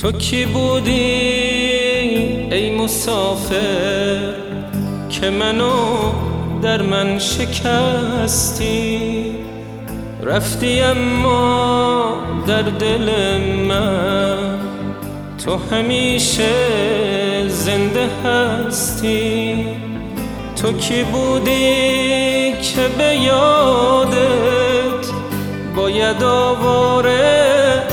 تو کی بودی ای مسافر که منو در من شکستی؟ رفتی اما در دل من تو همیشه زنده هستی. تو کی بودی که به یادت باید آواره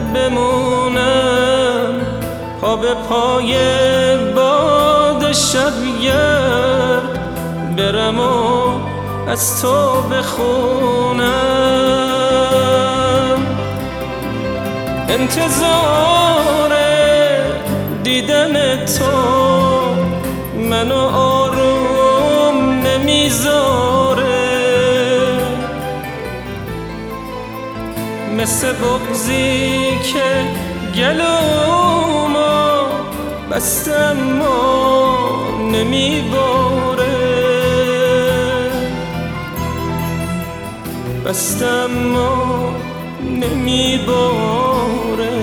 بمونم، پا به پای باد شبگرد برم و از تو بخونم. انتظار دیدن تو منو آروم نمیذاره، مثل بغضی که گلومو بسته اما نمیباره، بسته اما نمیباره.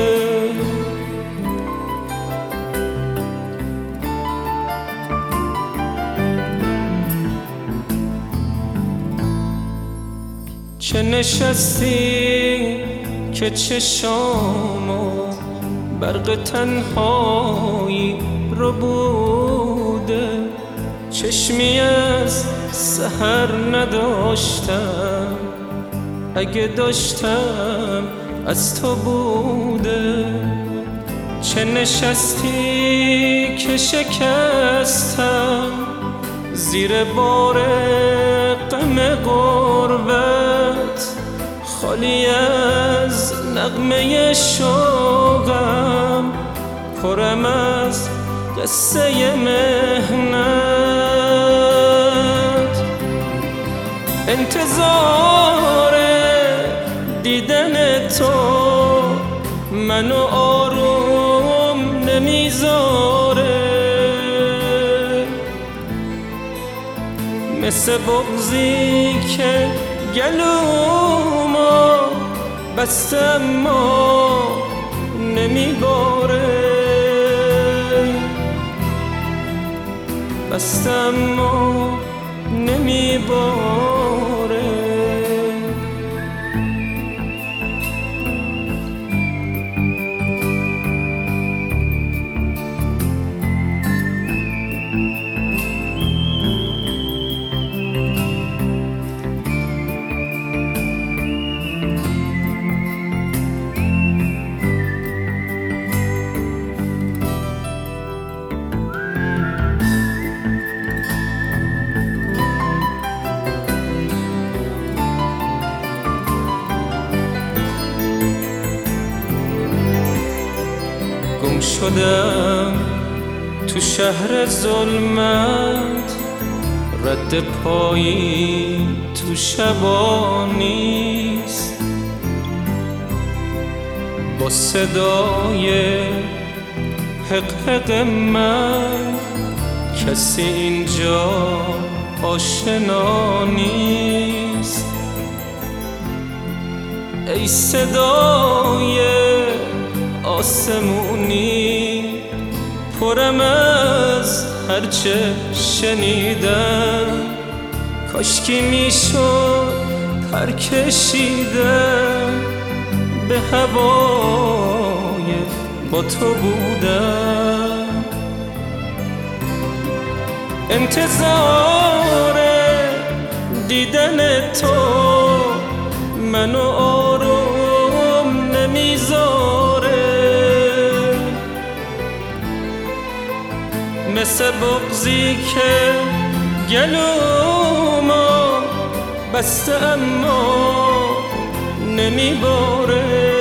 چه نشستی که چشامو برق تنهایی رو بوده، چشمی از سحر نداشتم، اگه داشتم از تو بوده. چه نشستی که شکستم زیر بار غم غربت، خالی از نغمه شوقم، پرم از قصه مهنت. انتظار دیدن تو منو آروم نمیذاره، مثل بغضی که گلومو بسته اما نمیباره، بسته اما نمیباره. گم شدم تو شهر ظلمت، رد پایی تو شبا نیست، با صدای حق من کسی اینجا آشنا نیست. ای صدای آسمونی پرم از هرچه شنیدم، کاشکی میشد پر کشیدم به هوای با تو بودم. انتظار دیدن تو منو آروم نمیذاره، مثل بغضی که گلومو بسته اما نمیباره،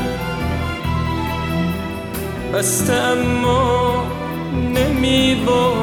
بسته اما نمیباره.